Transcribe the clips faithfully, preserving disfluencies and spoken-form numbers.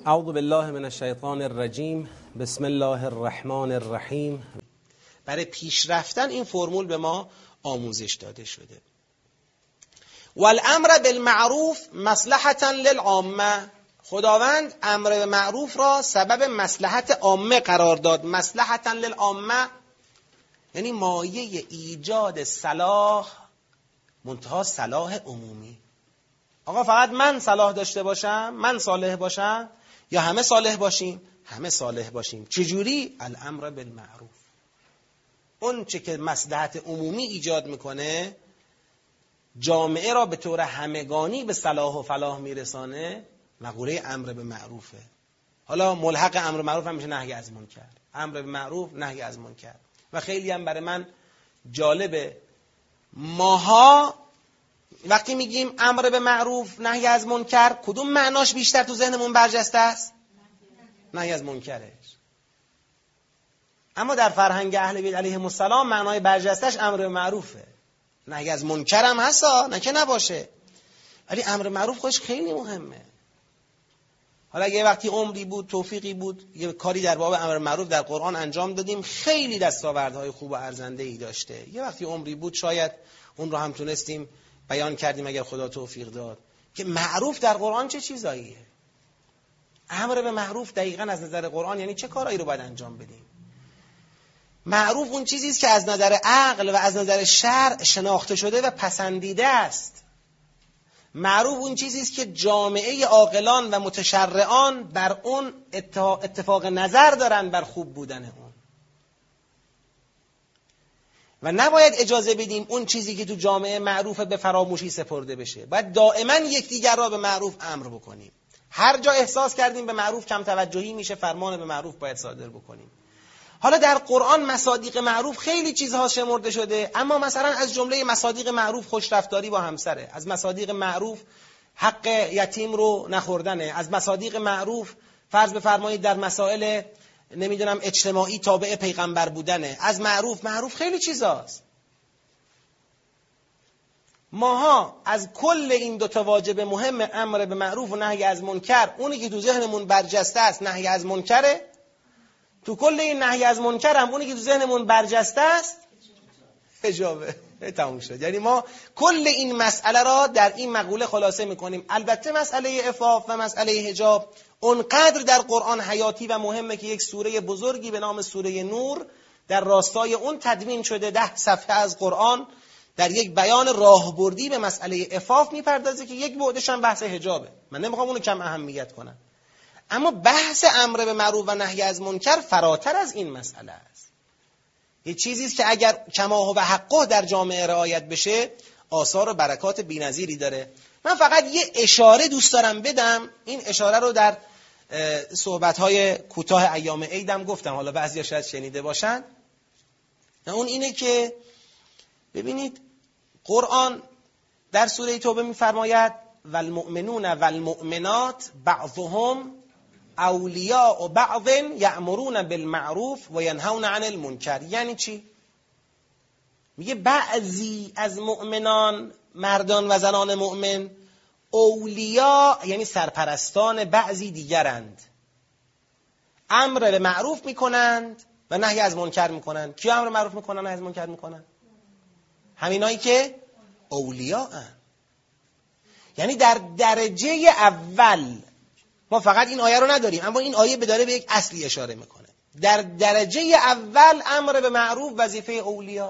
اعوذ بالله من الشیطان الرجیم. بسم الله الرحمن الرحیم. برای پیش رفتن این فرمول به ما آموزش داده شده. والامر بالمعروف مصلحة للعامه. خداوند امر به معروف را سبب مصلحت عامه قرار داد. مصلحة للعامه یعنی مایه ایجاد صلاح، منتها صلاح عمومی. آقا فقط من صلاح داشته باشم، من صالح باشم، یا همه صالح باشیم؟ همه صالح باشیم. چجوری؟ الامر بالمعروف. اون چه که مصلحت عمومی ایجاد میکنه، جامعه را به طور همگانی به صلاح و فلاح میرسانه، مقوله امر به معروفه. حالا ملحق امر معروف هم میشه نهی از منکر. امر به معروف، نهی از منکر. و خیلی هم برای من جالبه، ماها وقتی میگیم امر به معروف نهی از منکر، کدوم معناش بیشتر تو ذهنمون برجسته است؟ نهی از منکرش. اما در فرهنگ اهل بیت علیهم السلام معنای برجستهش امر به معروفه. نهی از منکر هم هستا، نه که نباشه، ولی امر معروف خودش خیلی مهمه. حالا اگه وقتی عمری بود، توفیقی بود، یه کاری در باب امر معروف در قرآن انجام دادیم، خیلی دستاوردهای خوب و ارزنده‌ای داشته. یه وقتی عمری بود شاید اون رو هم تونستیم بیان کردیم اگر خدا توفیق داد، که معروف در قرآن چه چیزاییه. امر به معروف دقیقاً از نظر قرآن یعنی چه کارهایی رو باید انجام بدیم. معروف اون چیزی است که از نظر عقل و از نظر شرع شناخته شده و پسندیده است. معروف اون چیزی است که جامعه عاقلان و متشرعان بر اون اتفاق نظر دارن بر خوب بودن اون. و نباید اجازه بدیم اون چیزی که تو جامعه معروف به فراموشی سپرده بشه. باید دائما یکدیگر را به معروف امر بکنیم. هر جا احساس کردیم به معروف کم توجهی میشه، فرمان به معروف باید صادر بکنیم. حالا در قرآن مصادیق معروف خیلی چیزها شمرده شده، اما مثلا از جمله مصادیق معروف خوشرفتاری با همسره، از مصادیق معروف حق یتیم رو نخوردنه، از مصادیق معروف فرض بفرمایید در مسائل نمیدونم اجتماعی تابع پیغمبر بودنه، از معروف معروف خیلی چیزاست. ماها از کل این دوتا واجب مهم، امر به معروف و نهی از منکر، اونی که تو ذهنمون برجسته است نهی از منکره. تو کل این نهی از منکر هم اونی که تو ذهنمون برجسته است حجابه. تموم شد. یعنی ما کل این مسئله را در این مقوله خلاصه میکنیم. البته مسئله عفاف و مسئله حجاب اونقدر در قرآن حیاتی و مهمه که یک سوره بزرگی به نام سوره نور در راستای اون تدوین شده. ده صفحه از قرآن در یک بیان راهبردی به مسئله عفاف میپردازه که یک بعدش هم بحث حجابه. من نمیخوام اونو کم اهمیت کنم، اما بحث امر به معروف و نهی از منکر فراتر از این مسئله است. یه چیزی است که اگر کما و حقه در جامعه رعایت بشه آثار و برکات بی‌نظیری داره. من فقط یه اشاره دوست دارم بدم. این اشاره رو در صحبت‌های کوتاه ایام عیدم گفتم، حالا بعضیا شاید شنیده باشن. اون اینه که ببینید قرآن در سوره توبه می‌فرماید والمؤمنون والمؤمنات بعضهم اولیاء بعض یأمرون بالمعروف و ینهون عن المنکر. یعنی چی؟ میگه بعضی از مؤمنان، مردان و زنان مؤمن، اولیا یعنی سرپرستان بعضی دیگرند، امر به معروف میکنند و نهی از منکر میکنند. کی امر معروف میکنن، نهی از منکر میکنن؟ همینایی که اولیا هستند. یعنی در درجه اول ما فقط این آیه رو نداریم، اما این آیه داره به یک اصلی اشاره میکنه. در درجه اول امر به معروف وظیفه اولیاء.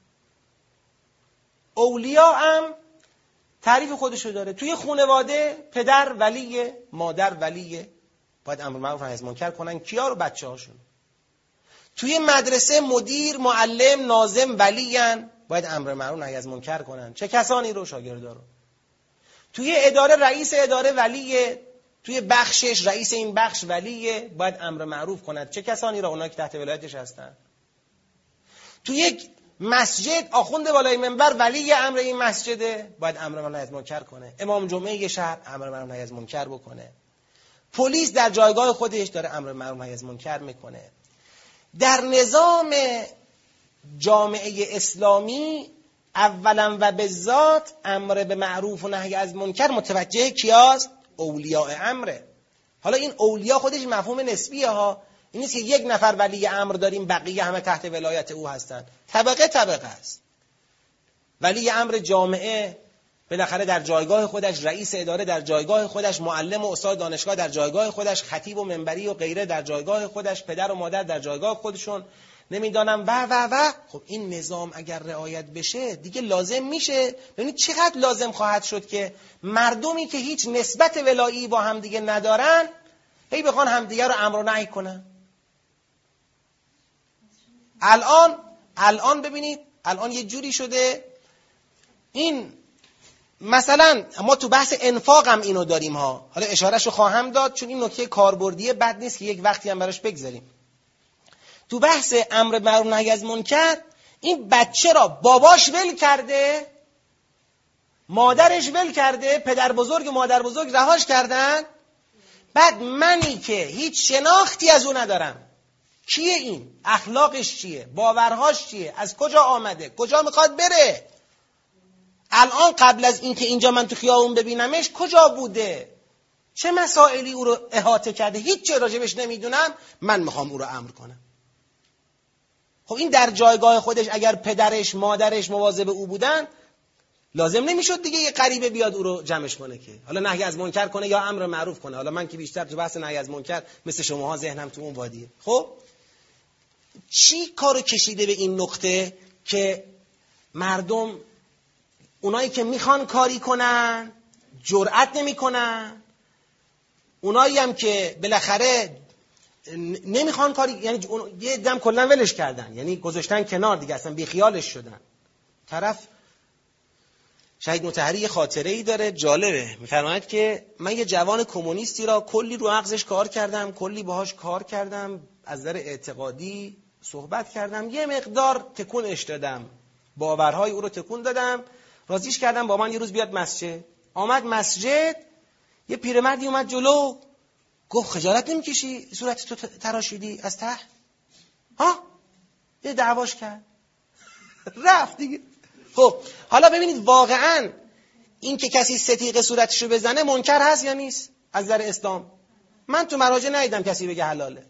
اولیاء هم تعریف خودشو داره. توی خانواده پدر ولیه، مادر ولیه، باید امر معروف و نهی از منکر کنن. کیا رو؟ بچه‌هاشون. توی مدرسه مدیر، معلم، ناظم ولیان، باید امر معروف و نهی از منکر کنن. چه کسانی رو؟ شاگردا رو. توی اداره رئیس اداره ولیه، توی بخشش رئیس این بخش ولیه، باید امر معروف کند. چه کسانی را؟ اونایی که تحت ولایتش هستن. توی یک مسجد آخوند بالای منبر ولی امر این مسجده، باید امر معروف و نهی از منکر کنه. امام جمعه یه شهر امر معروف و نهی از منکر بکنه. پلیس در جایگاه خودش داره امر معروف و نهی از منکر میکنه. در نظام جامعه اسلامی اولا و به ذات امر به معروف و نهی از منکر متوجه کیاست؟ اولیاء امره. حالا این اولیا خودش مفهوم نسبیه ها، این نیست که یک نفر ولی امر داریم بقیه همه تحت ولایت او هستن. طبقه طبقه است. ولی امر جامعه بالاخره در جایگاه خودش، رئیس اداره در جایگاه خودش، معلم و استاد دانشگاه در جایگاه خودش، خطیب و منبری و غیره در جایگاه خودش، پدر و مادر در جایگاه خودشون، نمیدانم و و و خب این نظام اگر رعایت بشه دیگه لازم میشه. ببینید چقدر لازم خواهد شد که مردمی که هیچ نسبت ولایی با هم دیگه ندارن هی بخوان همدیگه رو امر و نهی کنن. الان الان ببینید الان یه جوری شده، این مثلا ما تو بحث انفاق هم اینو داریم ها، حالا اشارهشو خواهم داد چون این نکته کاربردیه، بد نیست که یک وقتی هم براش بگذاریم. تو بحث امر معروف نهی از منکر این بچه را باباش ول کرده، مادرش ول کرده، پدر بزرگ و مادر بزرگ رهاش کردن، بعد منی که هیچ شناختی از اون ندارم، کیه این؟ اخلاقش چیه؟ باورهاش چیه؟ از کجا آمده؟ کجا میخواد بره؟ الان قبل از اینکه اینجا من تو خیابون ببینمش کجا بوده؟ چه مسائلی او رو احاطه کرده؟ هیچ چه راجبش نمیدونم، من میخوام او رو امر کنم. خب این در جایگاه خودش اگر پدرش مادرش مواظب او بودن لازم نمیشد دیگه یه غریبه بیاد او رو جمعش کنه که حالا نهی از منکر کنه یا امر معروف کنه. حالا من که بیشتر تو بحث نهی از منکر مثل شماها ذهنم تو اون وادیه. خب چی کارو کشیده به این نقطه که مردم اونایی که میخوان کاری کنن جرأت نمیکنن، اونایی هم که بالاخره نمیخوان کاری، یعنی یه دم کلا ولش کردن، یعنی گذاشتن کنار دیگه، اصلا بیخیالش شدن. طرف شهید مطهری یه خاطره ای داره جالبه، میفرماید که من یه جوان کمونیستی را کلی رو مغزش کار کردم، کلی باهاش کار کردم، از نظر اعتقادی صحبت کردم، یه مقدار تکونش دادم، باورهای او رو تکون دادم، راضیش کردم با من یه روز بیاد مسجد. آمد مسجد، یه پیرمردی اومد جلو، گفت خجالت نمیکشی صورت تو تراشیدی از ته؟ ها؟ یه دعواش کرد رفت دیگه. خب حالا ببینید واقعا این که کسی ستیقه صورتشو بزنه منکر هست یا نیست از نظر اسلام؟ من تو مراجع ندیدم کسی بگه حلاله.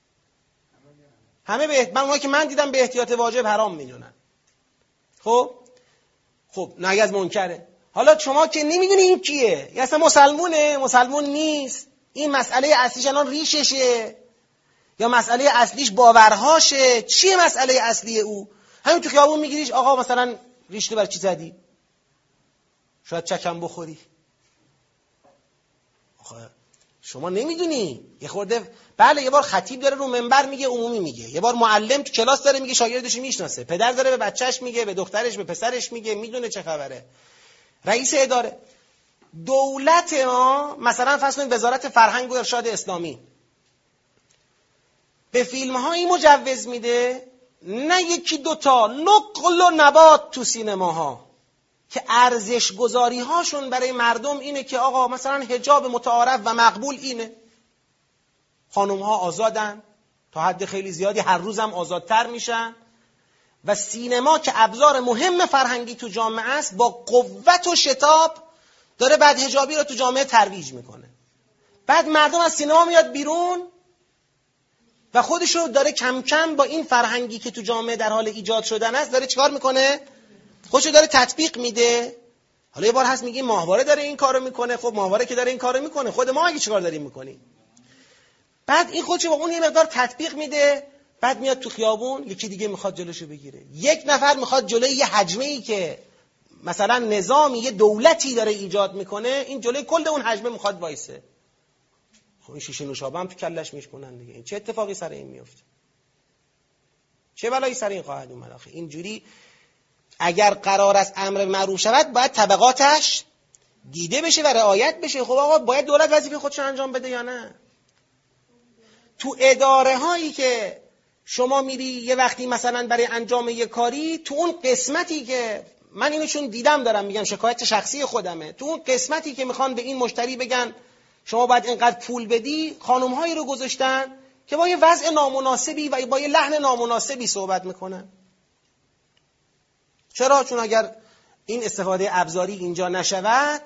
همه به من اونایی که من دیدم به احتیاط واجب حرام میدونن. خب خب نهی از منکره. حالا شما که نمیدونی این کیه، یا اصلا مسلمونه مسلمون نیست، این مسئله اصلیش الان ریششه یا مسئله اصلیش باورهاشه، چیه مسئله اصلی او؟ همین تو خیابون میگیریش آقا مثلا ریشتو برای چی زدی؟ شاید چکم بخوری. آخه شما نمیدونی یه خورده. بله یه بار خطیب داره رو منبر میگه عمومی میگه، یه بار معلم تو کلاس داره میگه شاگردش میشناسه، پدر داره به بچهش میگه، به دخترش به پسرش میگه، میدونه چه خبره. رئیس اداره دولت ما مثلا فرض کنید وزارت فرهنگ و ارشاد اسلامی به فیلم هایی مجوز میده، نه یکی دوتا نقل و نبات تو سینماها که ارزش گذاری هاشون برای مردم اینه که آقا مثلا حجاب متعارف و مقبول اینه، خانم ها آزادن تا حد خیلی زیادی، هر روزم آزادتر میشن، و سینما که ابزار مهم فرهنگی تو جامعه است با قوت و شتاب داره بعد حجابی رو تو جامعه ترویج میکنه. بعد مردم از سینما میاد بیرون و خودشو داره کم کم با این فرهنگی که تو جامعه در حال ایجاد شدن است داره چیکار میکنه؟ خودشو داره تطبیق میده. حالا یه بار هست میگه ماهواره داره این کارو میکنه، خب ماهواره که داره این کارو میکنه، خود ما اگه چیکار داریم میکنیم؟ بعد این خودشو با اون یه مقدار تطبیق میده، بعد میاد تو خیابون یکی دیگه میخواد جلوشو بگیره، یک نفر میخواد جلوی یه حجمه ای که مثلا نظامی یه دولتی داره ایجاد میکنه این جلوی کل اون حجمه میخواد وایسه. خب این شیشه نوشابه هم تو کلش میشکنن دیگه. این چه اتفاقی سر این میفته؟ چه بلایی سر این خواهد اومد؟ آخه اینجوری اگر قرار است امر معروف شود باید طبقاتش دیده بشه و رعایت بشه. خب آقا باید دولت وظیفه خودش انجام بده یا نه؟ تو اداره هایی که شما میری یه وقتی مثلا برای انجام یه کاری، تو اون قسمتی که من اینو چون دیدم دارم میگم، شکایت شخصی خودمه، تو اون قسمتی که میخوان به این مشتری بگن شما باید اینقدر پول بدی، خانم هایی رو گذاشتن که با یه وضع نامناسبی و با یه لحن نامناسبی صحبت میکنن. چرا؟ چون اگر این استفاده ابزاری اینجا نشود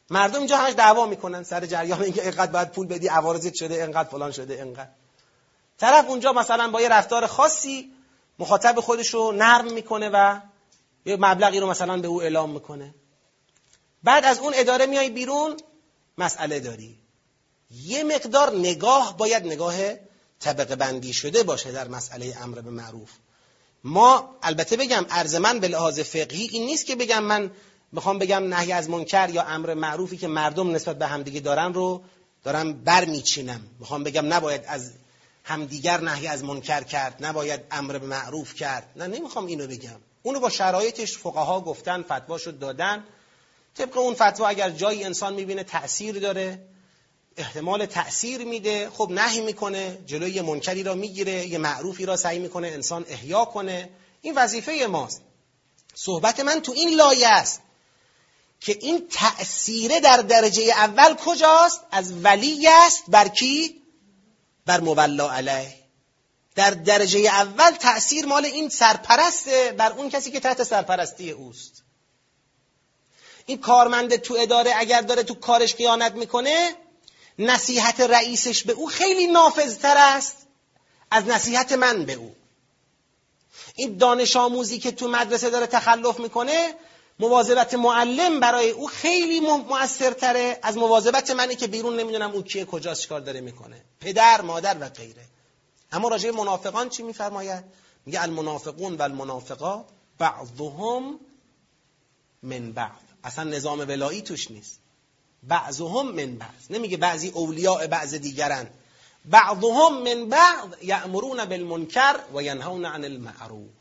مردم اینجا همش دعوا میکنن سر جریان اینکه اینقدر باید پول بدی، عوارضت شده، اینقدر فلان شده، اینقدر. طرف اونجا مثلا با یه رفتار خاصی مخاطب خودش رو نرم میکنه و یه مبلغی رو مثلا به او اعلام میکنه. بعد از اون اداره میای بیرون، مسئله داری. یه مقدار نگاه باید نگاه طبقه بندی شده باشه در مسئله امر به معروف. ما البته بگم عرض من به لحاظ فقهی این نیست که بگم من میخوام بگم نهی از منکر یا امر معروفی که مردم نسبت به همدیگه دارن رو دارم بر میچینم. میخوام بگم نباید از همدیگر نهی از منکر کرد، نباید امر به معروف کرد. نه، نمیخوام اینو بگم. اونو با شرایطش فقها گفتن، فتواشو دادن. طبق اون فتوا اگر جایی انسان میبینه تأثیر داره، احتمال تأثیر میده، خب نهی میکنه، جلوی یه منکری را میگیره، یه معروفی را سعی میکنه انسان احیا کنه. این وظیفه ماست. صحبت من تو این لایه است که این تأثیر در درجه اول کجاست؟ از ولی است بر کی؟ بر مولا علیه. در درجه اول تأثیر مال این سرپرسته بر اون کسی که تحت سرپرستی اوست. این کارمند تو اداره اگر داره تو کارش خیانت میکنه، نصیحت رئیسش به او خیلی نافذتر است از نصیحت من به او. این دانش آموزی که تو مدرسه داره تخلف میکنه، مواظبت معلم برای او خیلی مؤثرتره از مواظبت منی که بیرون نمیدونم او کیه، کجاست، چیکار داره میکنه، پدر، مادر و غیره. اما راجع به منافقان چی میفرماید؟ میگه المنافقون و المنافقات بعضهم من بعض. اصلا نظام ولایی توش نیست. بعضهم من بعض، نمیگه بعضی اولیاء بعض دیگرن. بعضهم من بعض یأمرون بالمنکر و ینهون عن المعروف.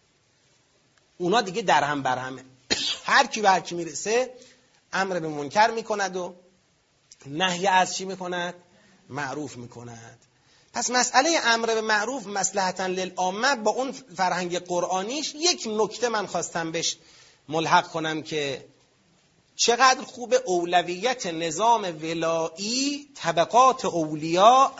اونا دیگه در هم بر همه. هر کی به هر کی میرسه امر به منکر میکند و نهی از چی میکند؟ معروف میکند. پس مسئله امر به معروف مصلحتاً للعامه با اون فرهنگ قرآنیش یک نکته من خواستم بهش ملحق کنم که چقدر خوب اولویت نظام ولایی طبقات اولیا